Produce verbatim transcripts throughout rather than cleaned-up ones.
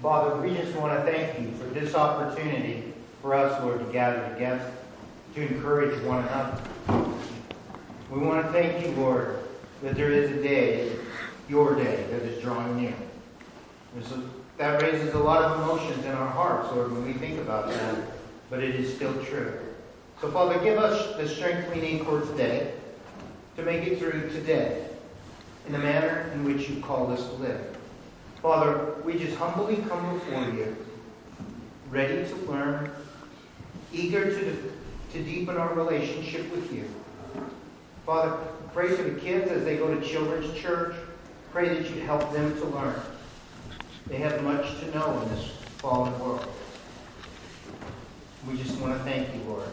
Father, we just want to thank you for this opportunity for us, Lord, to gather together, to encourage one another. We want to thank you, Lord, that there is a day, your day, that is drawing near. A, that raises a lot of emotions in our hearts, Lord, when we think about that, but it is still true. So, Father, give us the strength we need for today to make it through today in the manner in which you called us to live. Father, we just humbly come before you, ready to learn, eager to, to deepen our relationship with you. Father, pray for the kids as they go to children's church. Pray that you help them to learn. They have much to know in this fallen world. We just want to thank you, Lord,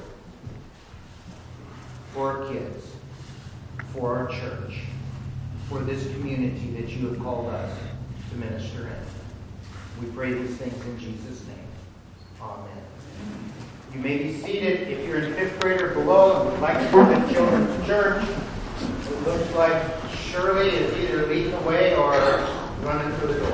for our kids, for our church, for this community that you have called us to minister in. We pray these things in Jesus' name. Amen. You may be seated if you're in fifth grade or below and would like to go to children's church. It looks like Shirley is either leading the way or running through the door.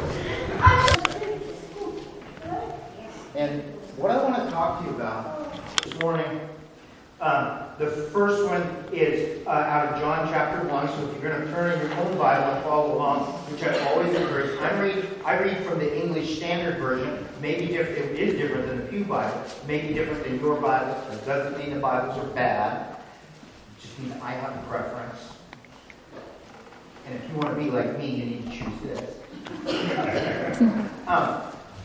And what I want to talk to you about this morning, um, the first one is uh, out of John chapter one. So if you're going to turn in your own Bible and follow along, which I always encourage, I read I read from the English Standard Version. Maybe different, it is different than the Pew Bible. Maybe different than your Bible. It doesn't mean the Bibles are bad. It just means I have a preference. And if you want to be like me, you need to choose this. um,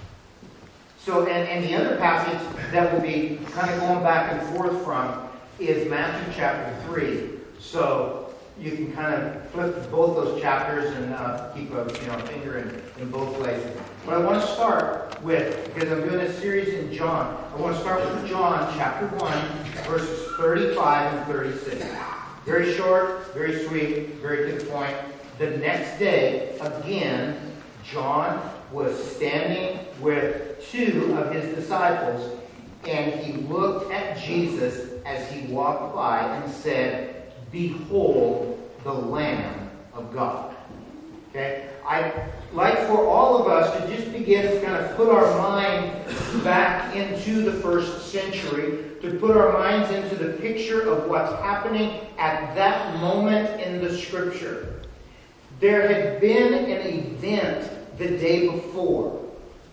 so, and, and the other passage that we'll be kind of going back and forth from is Matthew chapter three. So you can kind of flip both those chapters and uh, keep a you know, finger in, in both places. But I want to start with, because I'm doing a series in John, I want to start with John chapter one, verses thirty-five and thirty-six. Very short, very sweet, very to the point. The next day, again, John was standing with two of his disciples, and he looked at Jesus as he walked by and said, "Behold the Lamb of God." Okay? I'd like for all of us to just begin to kind of put our mind back into the first century, to put our minds into the picture of what's happening at that moment in the Scripture. There had been an event the day before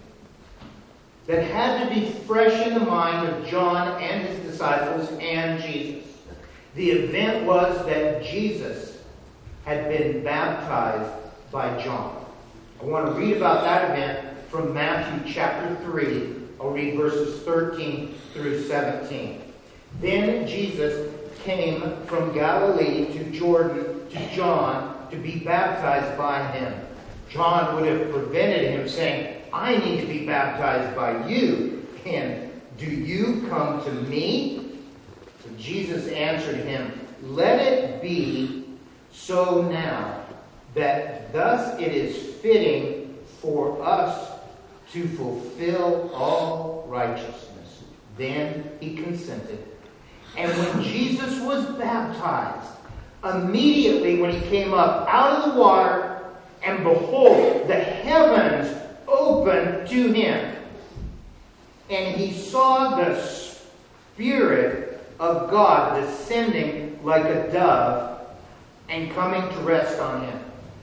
that had to be fresh in the mind of John and his disciples and Jesus. The event was that Jesus had been baptized by John. I want to read about that event from Matthew chapter three. I'll read verses thirteen through seventeen. Then Jesus came from Galilee to Jordan to John to be baptized by him. John would have prevented him, saying, "I need to be baptized by you, and do you come to me?" So Jesus answered him, "Let it be so now, that thus it is fitting for us to fulfill all righteousness." Then he consented. And when Jesus was baptized, immediately when he came up out of the water, and behold, the heavens opened to him, and he saw the Spirit of God descending like a dove and coming to rest on him.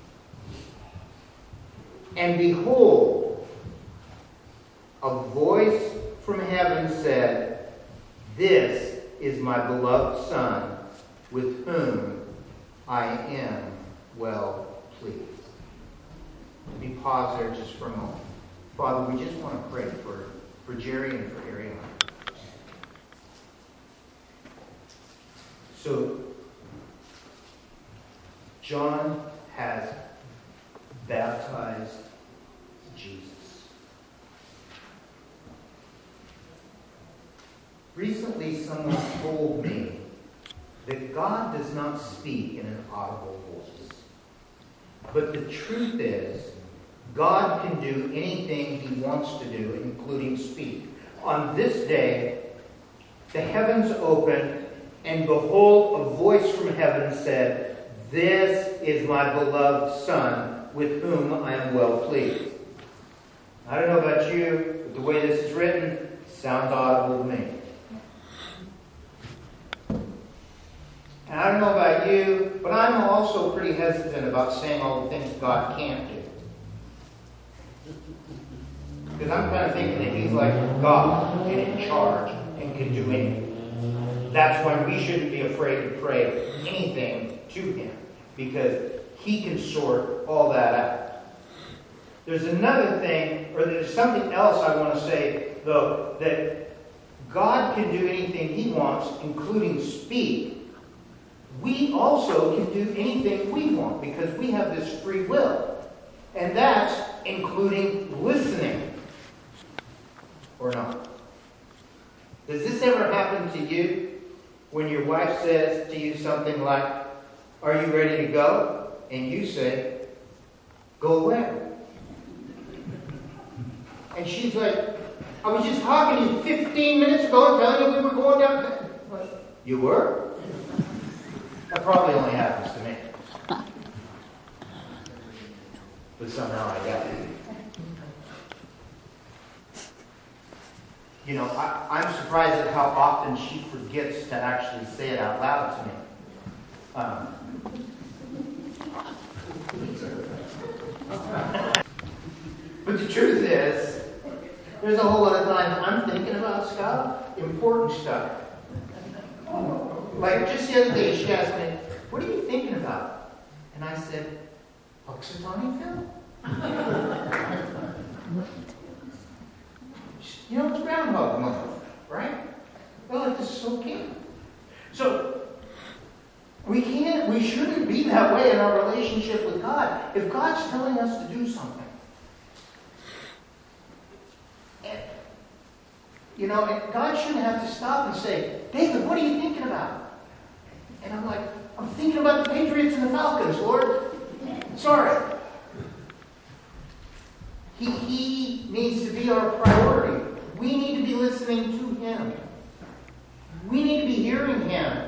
And behold, a voice from heaven said, "This is my beloved Son, with whom I am well pleased." Let me pause there just for a moment. Father, we just want to pray for, for Jerry and for Ariana. So, John has baptized Jesus. Recently, someone told me that God does not speak in an audible voice. But the truth is, God can do anything he wants to do, including speak. On this day, the heavens opened, and behold, a voice from heaven said, "This is my beloved Son, with whom I am well pleased." I don't know about you, but the way this is written sounds audible to me. And I don't know about you, but I'm also pretty hesitant about saying all the things God can't do. Because I'm kind of thinking that He's like God and in charge and can do anything. That's why we shouldn't be afraid to pray anything to Him, because He can sort all that out. There's another thing, or there's something else I want to say, though, that God can do anything He wants, including speak. We also can do anything we want, because we have this free will. And that's including listening. Or not. Does this ever happen to you? When your wife says to you something like, "Are you ready to go?" And you say, "Go where?" And she's like, "I was just talking to you fifteen minutes ago and telling you we were going down there." You were? That probably only happens to me. But somehow I got it. You know, I, I'm surprised at how often she forgets to actually say it out loud to me. Um, but the truth is, there's a whole lot of times I'm thinking about stuff, important stuff. Like just the other day, she asked me, "What are you thinking about?" And I said, "Punxsutawney Phil." You know, it's Groundhog Month, right? Well, it just so can. So, we can't, we shouldn't be that way in our relationship with God. If God's telling us to do something, and, you know, and God shouldn't have to stop and say, "David, what are you thinking about?" And I'm like, "I'm thinking about the Patriots and the Falcons, Lord. Sorry." He, he needs to be our priority. We need to be listening to Him. We need to be hearing Him.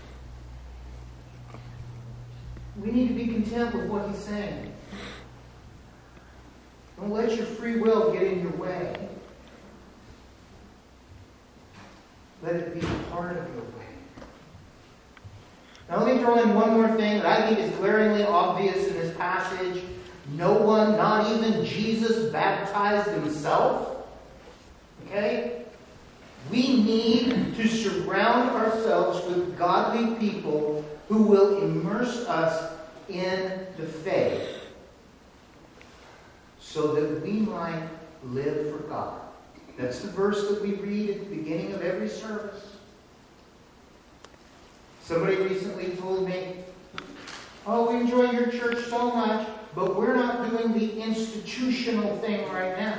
We need to be content with what He's saying. Don't let your free will get in your way. Let it be part of your way. Now let me throw in one more thing that I think is glaringly obvious in this passage. No one, not even Jesus, baptized Himself. Okay? We need to surround ourselves with godly people who will immerse us in the faith so that we might live for God. That's the verse that we read at the beginning of every service. Somebody recently told me, "Oh, we enjoy your church so much, but we're not doing the institutional thing right now."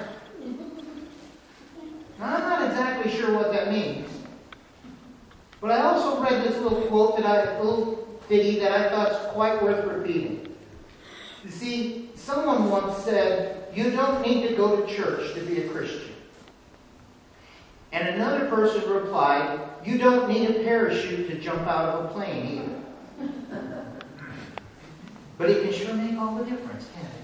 Now, I'm not exactly sure what that means. But I also read this little quote that I, a little ditty that I thought is quite worth repeating. You see, someone once said, "You don't need to go to church to be a Christian." And another person replied, "You don't need a parachute to jump out of a plane either." But it can sure make all the difference, can't it?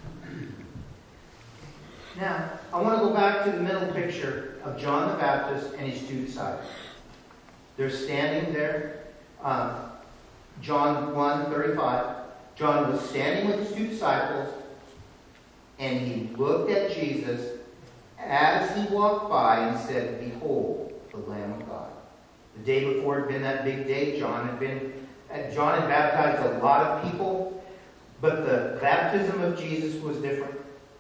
Now, I want to go back to the middle picture of John the Baptist and his two disciples. They're standing there. Um, John one thirty-five. John was standing with his two disciples, and he looked at Jesus as he walked by and said, "Behold, the Lamb of God." The day before had been that big day. John had been, John had baptized a lot of people, but the baptism of Jesus was different.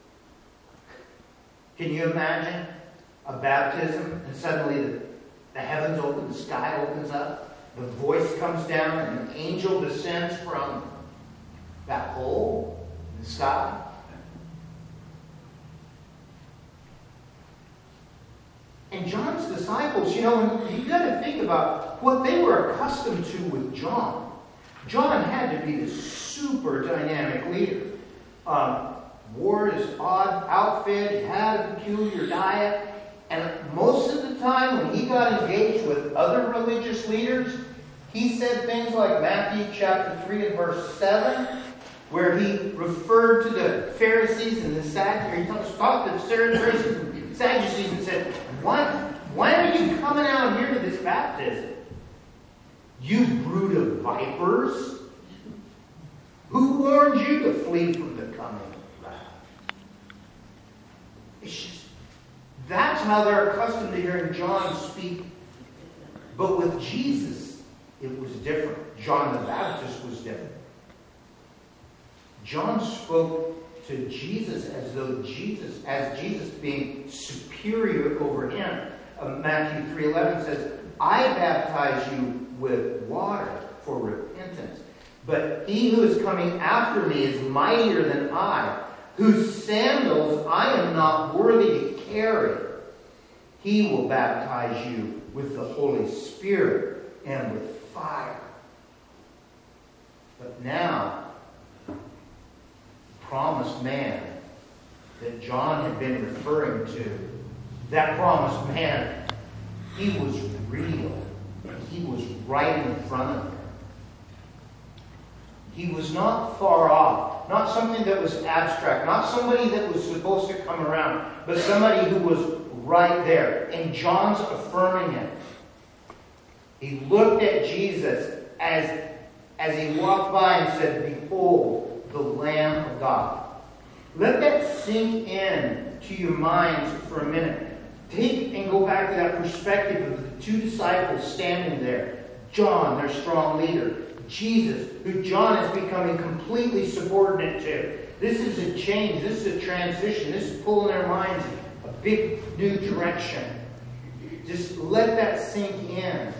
Can you imagine a baptism and suddenly the, the heavens open, the sky opens up, the voice comes down, and an angel descends from that hole in the sky? And John's disciples, you know, you've got to think about what they were accustomed to with John. John had to be this super dynamic leader. Um, wore his odd outfit, he had a peculiar diet, and most of the time when he got engaged with other religious leaders, he said things like Matthew chapter three and verse seven, where he referred to the Pharisees and the Sadducees. He stopped the Pharisees and Sadducees and said, why, why are you coming out here to this baptism? You brood of vipers! Who warned you to flee from the coming wrath? It's just, that's how they're accustomed to hearing John speak. But with Jesus, it was different. John the Baptist was different. John spoke to Jesus as though Jesus, as Jesus being superior over him. Uh, Matthew three eleven says, I baptize you with water for repentance. But he who is coming after me is mightier than I, whose sandals I am not worthy to carry. He will baptize you with the Holy Spirit and with fire. But now, the promised man that John had been referring to, that promised man, he was real. He was right in front of him. He was not far off. Not something that was abstract. Not somebody that was supposed to come around. But somebody who was right there. And John's affirming it. He looked at Jesus as, as he walked by and said, behold, the Lamb of God. Let that sink in to your minds for a minute. Take and go back to that perspective of the two disciples standing there. John, their strong leader. Jesus, who John is becoming completely subordinate to. This is a change. This is a transition. This is pulling their minds in a big new direction. Just let that sink in.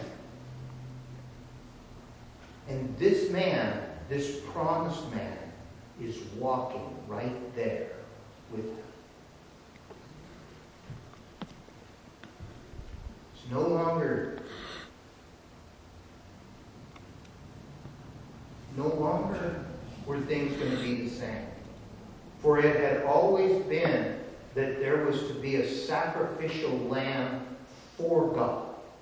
And this man, this promised man, is walking right there with them. It's no longer No longer were things going to be the same. For it had always been that there was to be a sacrificial lamb for God.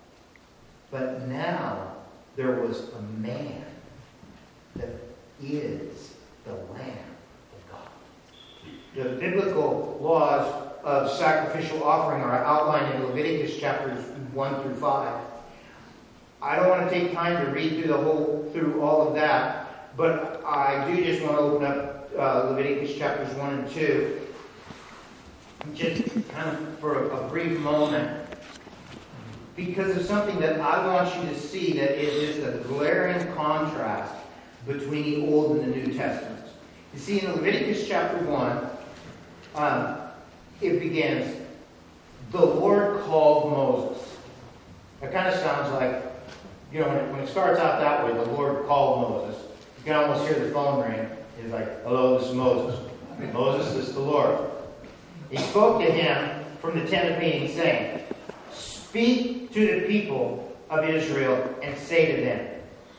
But now there was a man that is the Lamb of God. The biblical laws of sacrificial offering are outlined in Leviticus chapters one through five. I don't want to take time to read through the whole, through all of that. But I do just want to open up uh, Leviticus chapters one and two, just kind of for a, a brief moment, because of something that I want you to see that is just a glaring contrast between the Old and the New Testaments. You see, in Leviticus chapter one, um, it begins, the Lord called Moses. That kind of sounds like, you know, when it, when it starts out that way, the Lord called Moses. You can almost hear the phone ring. He's like, hello, this is Moses. Moses, this is the Lord. He spoke to him from the tent of meeting, saying, speak to the people of Israel and say to them,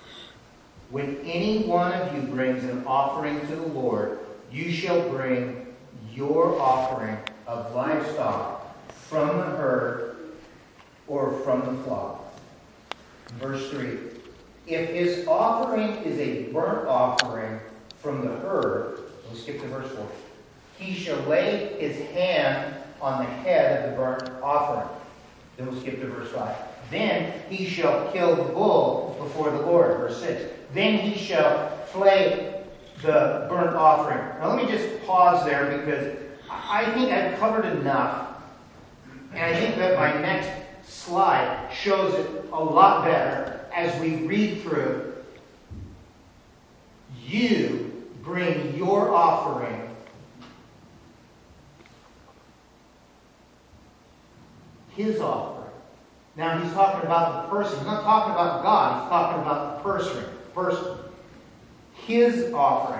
when any one of you brings an offering to the Lord, you shall bring your offering of livestock from the herd or from the flock. Verse three. If his offering is a burnt offering from the herd, we'll skip to verse four, he shall lay his hand on the head of the burnt offering. Then we'll skip to verse five. Then he shall kill the bull before the Lord. Verse six. Then he shall flay the burnt offering. Now let me just pause there because I think I've covered enough. And I think that my next slide shows it a lot better. As we read through, you bring your offering. His offering. Now he's talking about the person. He's not talking about God. He's talking about the person. Person. His offering.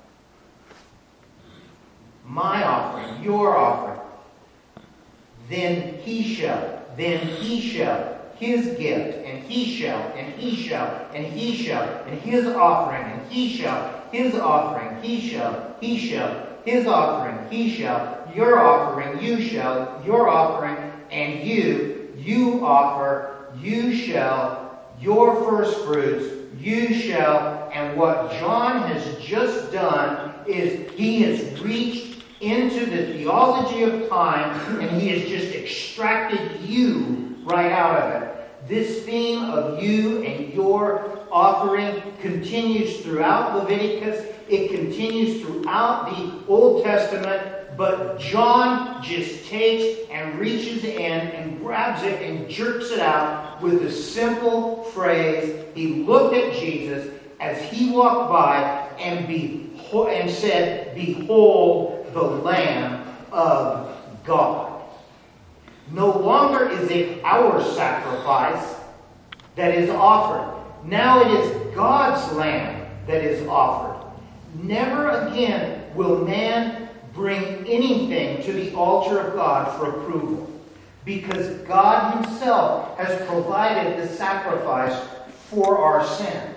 My offering. Your offering. Then he shall. Then he shall. His gift, and he shall, and he shall, and he shall, and his offering, and he shall, his offering, he shall, he shall, his offering, he shall, your offering, you shall, your offering, and you, you offer, you shall, your first fruits, you shall. And what John has just done is he has reached into the theology of time and he has just extracted you right out of it. This theme of you and your offering continues throughout Leviticus. It continues throughout the Old Testament. But John just takes and reaches in and grabs it and jerks it out with a simple phrase. He looked at Jesus as he walked by and, be, and said, "Behold the Lamb of God." No longer is it our sacrifice that is offered. Now it is God's Lamb that is offered. Never again will man bring anything to the altar of God for approval, because God himself has provided the sacrifice for our sin.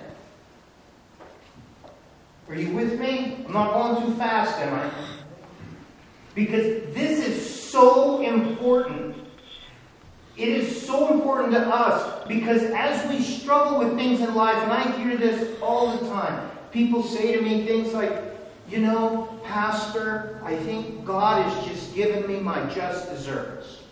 Are you with me? I'm not going too fast, am I? Because this is so important. It is so important to us because as we struggle with things in life, and I hear this all the time, people say to me things like, "You know, Pastor, I think God has just given me my just desserts.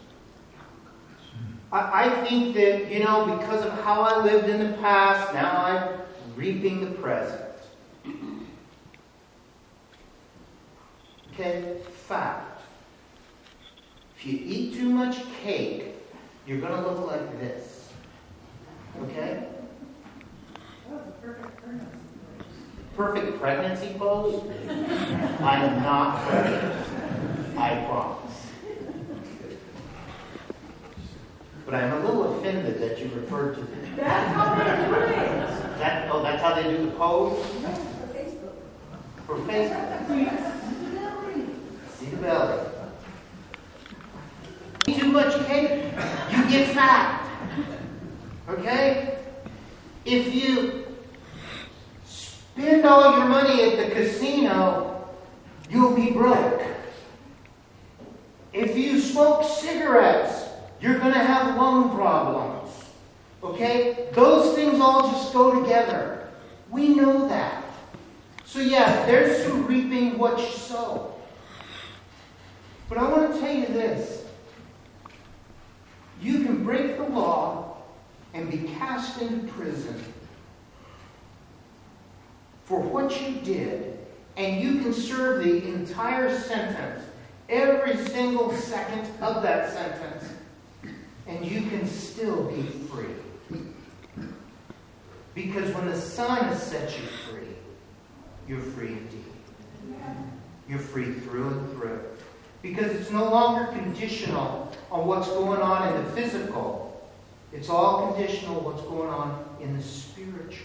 I, I think that, you know, because of how I lived in the past, now I'm reaping the present." Okay, fact. If you eat too much cake, you're going to look like this. Okay? That was a perfect pregnancy. Perfect pregnancy pose? I am not pregnant. I promise. But I'm a little offended that you referred to this. That's how they do it. That, oh, that's how they do the pose? No, for Facebook. For Facebook. Yes. See the belly. Eat too much cake, you get fat. Okay? If you spend all your money at the casino, you'll be broke. If you smoke cigarettes, you're going to have lung problems. Okay? Those things all just go together. We know that. So yeah, there's some reaping what you sow. But I want to tell you this. You can break the law and be cast into prison for what you did, and you can serve the entire sentence, every single second of that sentence, and you can still be free. Because when the Son has set you free, you're free indeed. You're free through and through. Because it's no longer conditional on what's going on in the physical. It's all conditional on what's going on in the spiritual.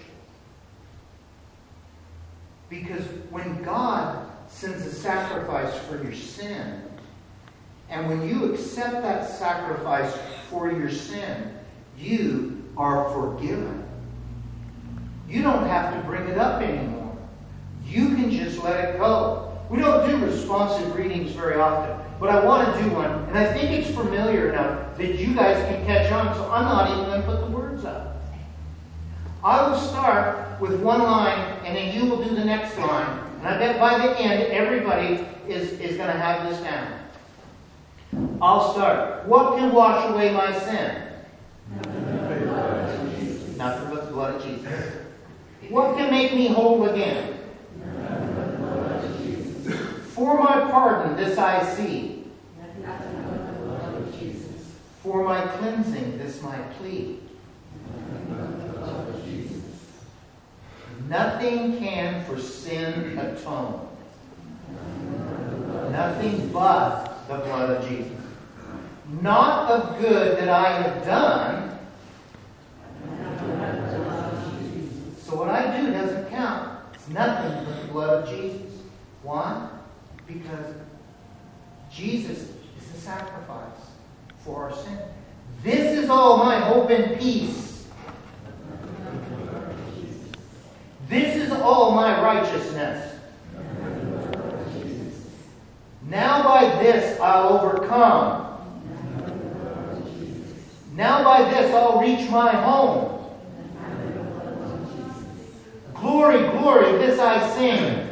Because when God sends a sacrifice for your sin, and when you accept that sacrifice for your sin, you are forgiven. You don't have to bring it up anymore. You can just let it go. We don't do responsive readings very often, but I want to do one, and I think it's familiar enough that you guys can catch on, so I'm not even going to put the words up. I will start with one line, and then you will do the next line, and I bet by the end, everybody is, is going to have this down. I'll start. What can wash away my sin? Nothing but the blood of Jesus. What can make me whole again? For my pardon, this I see. For my cleansing, this my plea. Nothing can for sin atone. Nothing but the blood of Jesus. Not of good that I have done. So what I do doesn't count. It's nothing but the blood of Jesus. Why? Because Jesus is the sacrifice for our sin. This is all my hope and peace. This is all my righteousness. Now by this I'll overcome. Now by this I'll reach my home. Glory, glory, this I sing.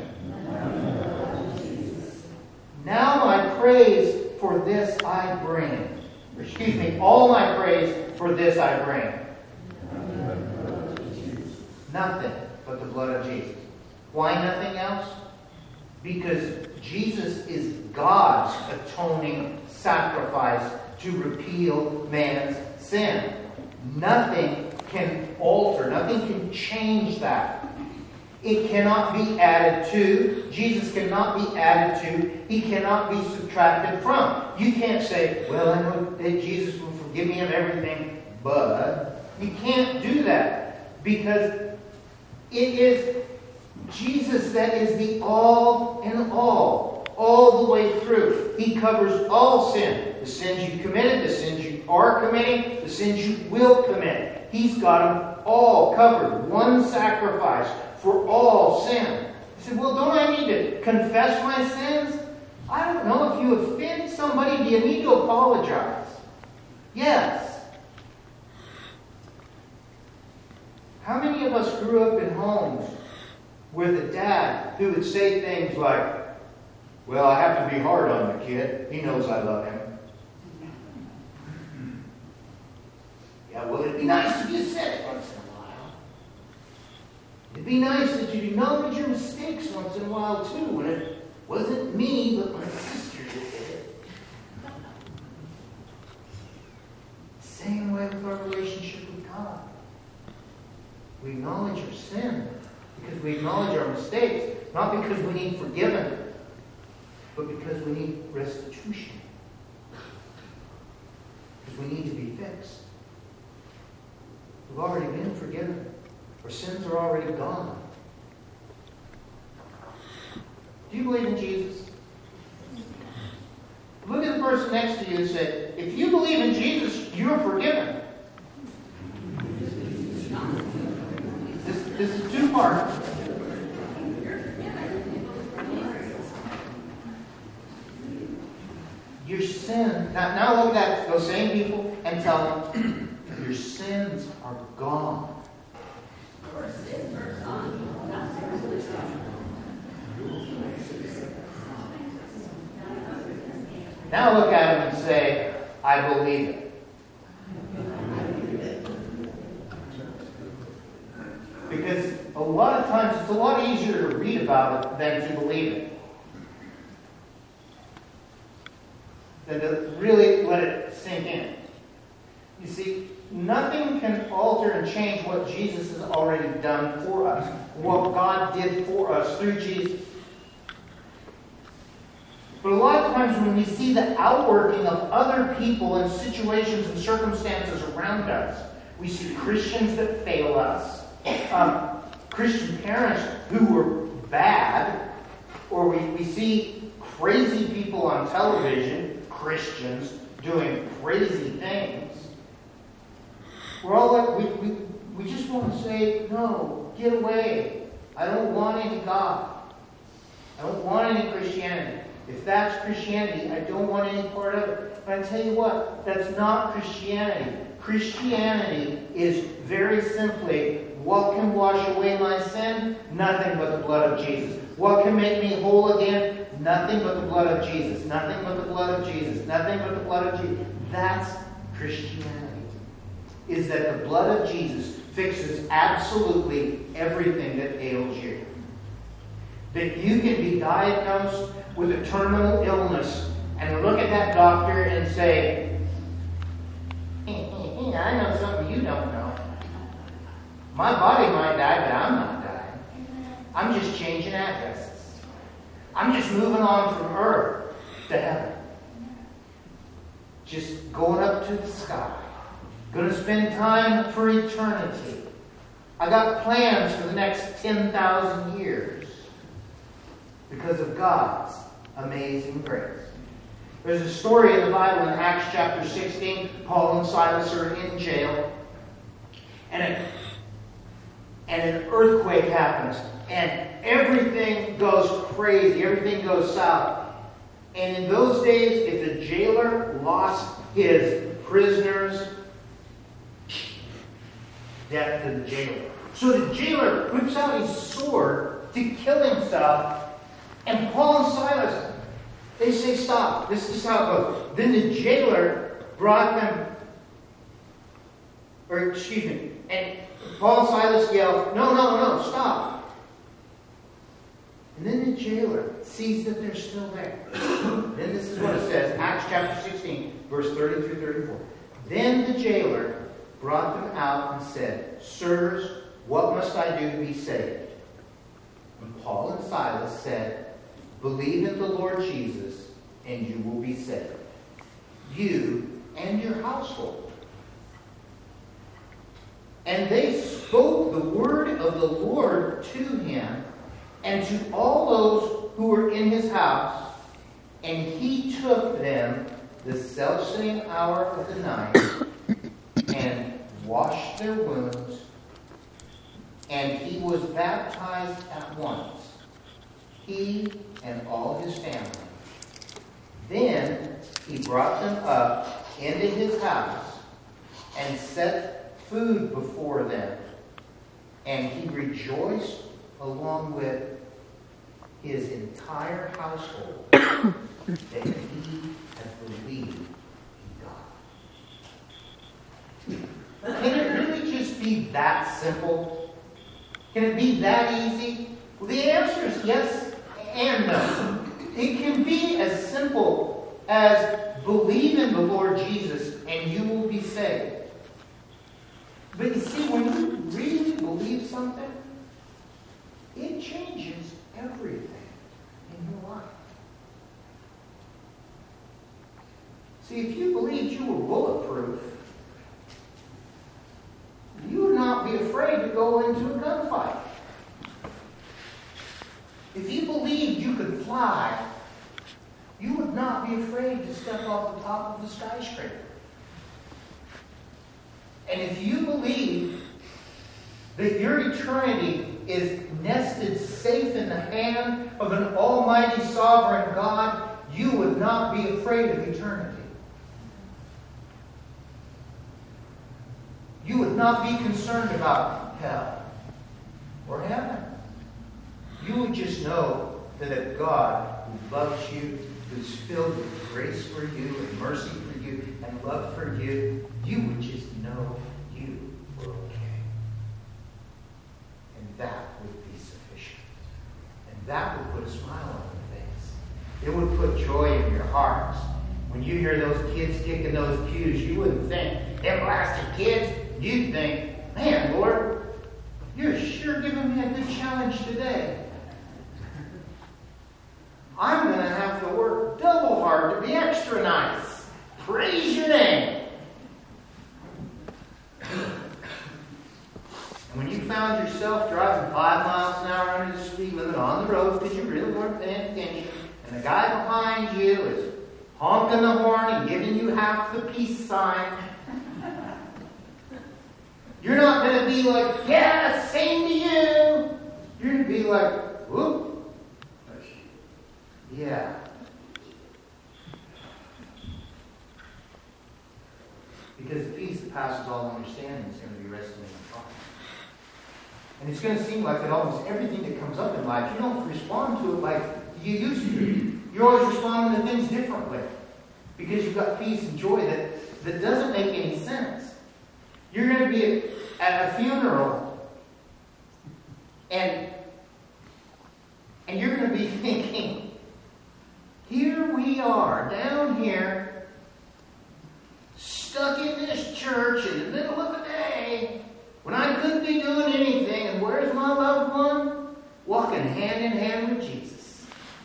Now my praise for this I bring. Or, excuse me, all my praise for this I bring. Nothing but the blood of Jesus. Why nothing else? Because Jesus is God's atoning sacrifice to repeal man's sin. Nothing can alter, nothing can change that. It cannot be added to. Jesus cannot be added to. He cannot be subtracted from. You can't say, well, I know that Jesus will forgive me of everything, but you can't do that because it is Jesus that is the all in all, all the way through. He covers all sin. The sins you committed, the sins you are committing, the sins you will commit. He's got them all covered. One sacrifice for all sin. He said, well, don't I need to confess my sins? I don't know. If you offend somebody, do you need to apologize? Yes. How many of us grew up in homes with a dad who would say things like, well, I have to be hard on the kid. He knows I love him. Yeah, well, it'd be nice if you said it once in a while. It'd be nice that you acknowledge your mistakes once in a while, too, when it wasn't me, but my sister that did it. Same way with our relationship with God. We acknowledge our sin because we acknowledge our mistakes, not because we need forgiven, but because we need restitution. Because we need to be fixed. We've already been forgiven. Our sins are already gone. Do you believe in Jesus? Look at the person next to you and say, if you believe in Jesus, you're forgiven. This, this is two parts. Your sin, now, now look at those same people and tell them, your sins are gone. Now look at him and say, I believe it. Because a lot of times it's a lot easier to read about it than to believe it. Than to really let it sink in. You see, nothing can alter and change what Jesus has already done for us. What God did for us through Jesus. But a lot of times when we see the outworking of other people and situations and circumstances around us, we see Christians that fail us, um, Christian parents who were bad, or we, we see crazy people on television, Christians, doing crazy things. We're all like, we, we, we just want to say, no, get away. I don't want any God. I don't want any Christianity. If that's Christianity, I don't want any part of it. But I tell you what, that's not Christianity. Christianity is very simply, what can wash away my sin? Nothing but the blood of Jesus. What can make me whole again? Nothing but the blood of Jesus. Nothing but the blood of Jesus. Nothing but the blood of Jesus. That's Christianity. Is that the blood of Jesus fixes absolutely everything that ails you. That you can be diagnosed with a terminal illness and look at that doctor and say, hey, hey, hey, I know something you don't know. My body might die, but I'm not dying. I'm just changing addresses. I'm just moving on from earth to heaven. Just going up to the sky. Going to spend time for eternity. I got plans for the next ten thousand years because of God's amazing grace. There's a story in the Bible in Acts chapter sixteen. Paul and Silas are in jail. And, a, and an earthquake happens. And everything goes crazy. Everything goes south. And in those days, if the jailer lost his prisoners, death to the jailer. So the jailer whips out his sword to kill himself. And Paul and Silas, they say, stop. This is how it goes. Then the jailer brought them, or excuse me, and Paul and Silas yell, no, no, no, stop. And then the jailer sees that they're still there. Then this is what it says, Acts chapter sixteen, verse thirty through thirty-four. Then the jailer brought them out and said, sirs, what must I do to be saved? And Paul and Silas said, believe in the Lord Jesus, and you will be saved, you and your household. And they spoke the word of the Lord to him and to all those who were in his house. And he took them the selfsame hour of the night and washed their wounds. And he was baptized at once, he and all his family. Then he brought them up into his house and set food before them. And he rejoiced along with his entire household that he had believed in God. Can it really just be that simple? Can it be that easy? Well, the answer is yes and no. It can be as simple as believe in the Lord Jesus and you will be saved. But you see, when you really believe something, it changes everything in your life. See, if you believed you were bulletproof, you would not be afraid to go into a gunfight. If you believed you could fly, you would not be afraid to step off the top of the skyscraper. And if you believe that your eternity is nested safe in the hand of an almighty sovereign God, you would not be afraid of eternity. You would not be concerned about hell or heaven. You would just know that a God who loves you, who's filled with grace for you and mercy for you and love for you, you would just know you were okay. And that would be sufficient. And that would put a smile on your face. It would put joy in your hearts. When you hear those kids kicking those pews, you wouldn't think, them blasted kids. You'd think, man, Lord, you're sure giving me a good challenge today. I'm going to have to work double hard to be extra nice. Praise your name. And when you found yourself driving five miles an hour under the speed limit on the road because you really weren't paying attention, and the guy behind you is honking the horn and giving you half the peace sign, you're not going to be like, yeah, same to you. You're going to be like, whoop. Yeah. Because the peace that passes all understanding is going to be resting in the heart. And it's going to seem like that almost everything that comes up in life, you don't respond to it like you used to. You're always responding to things differently. Because you've got peace and joy that, that doesn't make any sense. You're going to be at a funeral and, and you're going to be thinking, here we are, down here, stuck in this church in the middle of the day, when I couldn't be doing anything, and where's my loved one? Walking hand in hand with Jesus.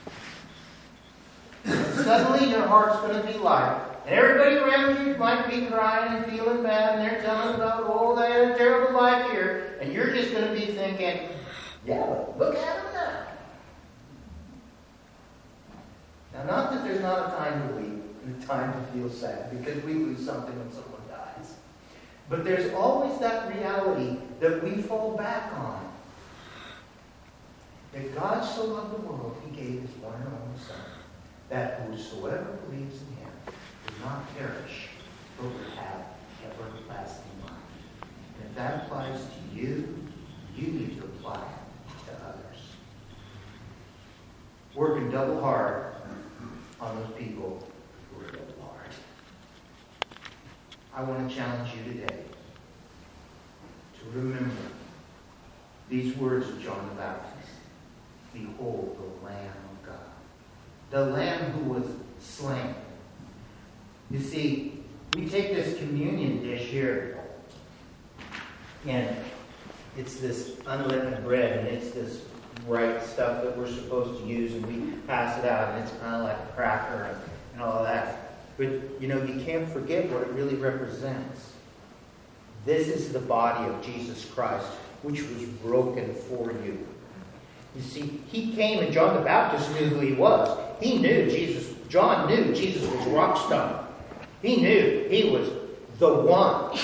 And suddenly your heart's going to be light. And everybody around you might be crying and feeling bad, and they're telling about, oh, they had a terrible life here. And you're just going to be thinking, yeah, look at them now. Now, not that there's not a time to weep and a time to feel sad, because we lose something when someone dies. But there's always that reality that we fall back on. That God so loved the world, He gave His one and only Son, that whosoever believes in Him will not perish, but will have everlasting life. And if that applies to you, you need to apply it to others. Working double hard on those people who are double hard. I want to challenge you today to remember these words of John the Baptist. Behold the Lamb of God. The Lamb who was slain. You see, we take this communion dish here, and it's this unleavened bread, and it's this bright stuff that we're supposed to use, and we pass it out, and it's kind of like a cracker and, and all that. But, you know, you can't forget what it really represents. This is the body of Jesus Christ, which was broken for you. You see, he came, and John the Baptist knew who he was. He knew Jesus. John knew Jesus was Rockstone. He knew he was the one.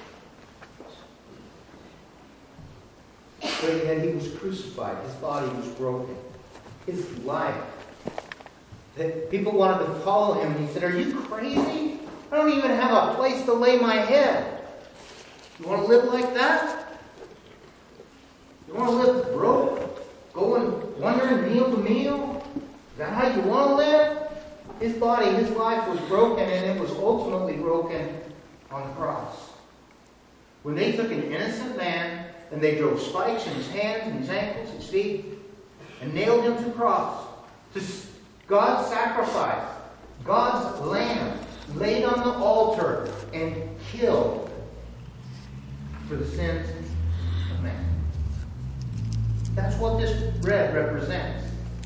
But yet he was crucified. His body was broken. His life. That people wanted to follow him, and he said, "Are you crazy? I don't even have a place to lay my head. You want to live like that? You want to live broke? Going, wandering meal to meal? Is that how you want to live?" His body, his life was broken, and it was ultimately broken on the cross. When they took an innocent man, and they drove spikes in his hands and his ankles, his feet, and nailed him to the cross. To God's sacrifice, God's lamb, laid on the altar and killed for the sins of man. That's what this bread represents.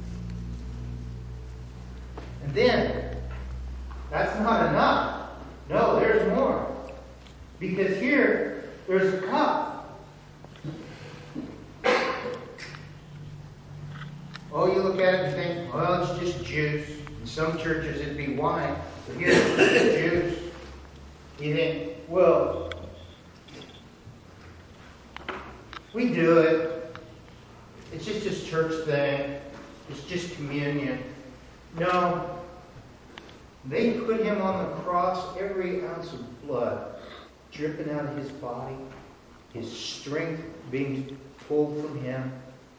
And then, that's not enough. No, there's more. Because here, there's a cup. Oh, you look at it and think, well, it's just juice. In some churches it'd be wine. But here, it's just juice. You think, well, we do it. It's just this church thing. It's just communion. No. They put him on the cross, every ounce of blood dripping out of his body, his strength being pulled from him.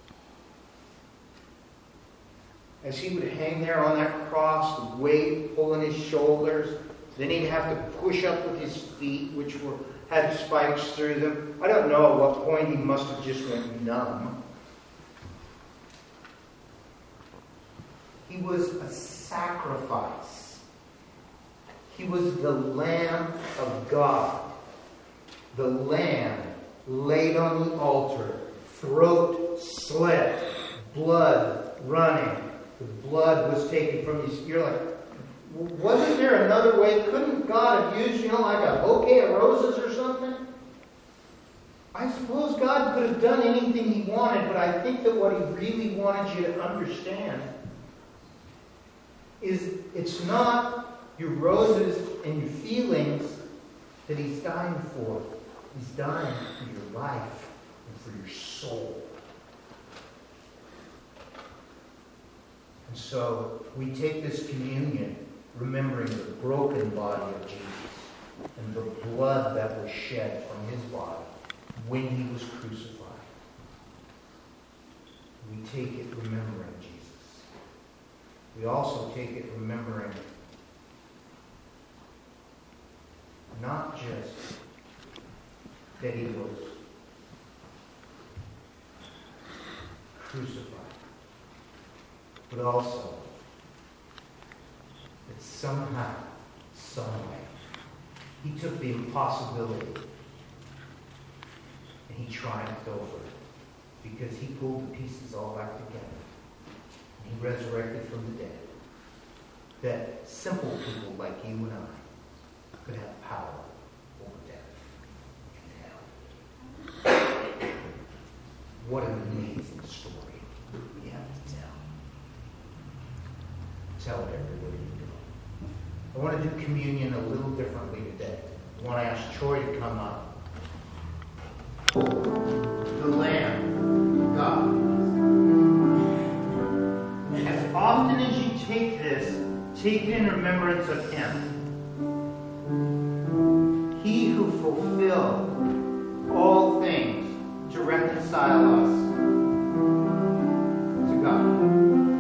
As he would hang there on that cross, the weight pulling his shoulders, then he'd have to push up with his feet, which were had spikes through them. I don't know at what point he must have just went numb. He was a sacrifice. He was the Lamb of God. The Lamb laid on the altar, throat slit, blood running. The blood was taken from his... You're like, wasn't there another way? Couldn't God have used, you know, like a bouquet of roses or something? I suppose God could have done anything he wanted, but I think that what he really wanted you to understand is it's not your roses and your feelings that he's dying for. He's dying for your life and for your soul. And so we take this communion remembering the broken body of Jesus and the blood that was shed from his body when he was crucified. We take it remembering Jesus. We also take it remembering not just that he was crucified, but also that somehow, some way, he took the impossibility and he triumphed over it because he pulled the pieces all back together. And he resurrected from the dead. That simple people like you and I could have power over death and hell. What an amazing story we have to tell. Tell it everywhere you go. I want to do communion a little differently today. I want to ask Troy to come up. The Lamb of God. As often as you take this, take it in remembrance of him. He who fulfilled all things to to reconcile us to God.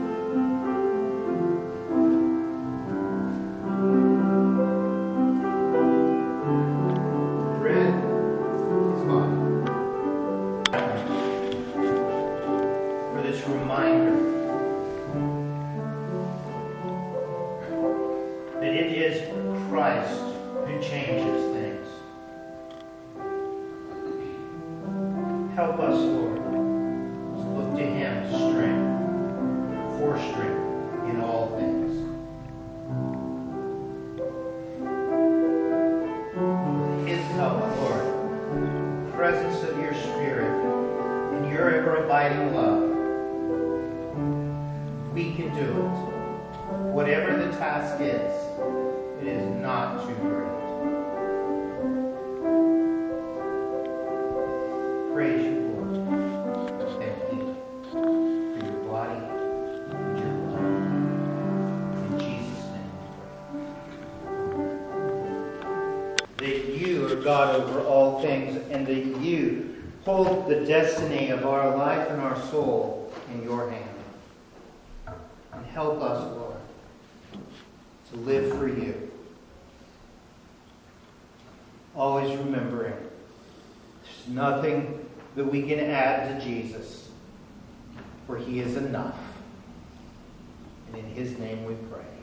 Help us, Lord, to look to Him, strength, for strength in all things. With His help, Lord, the presence of your Spirit and your ever-abiding love, we can do it. Whatever the task is, it is not too great. Praise you, Lord. Thank you for your body and your blood. In Jesus' name. That you are God over all things, and that you hold the destiny of our life and our soul in your hand. And help us, Lord, to live for you. Always remembering there's nothing that we can add to Jesus, for He is enough. And in His name we pray.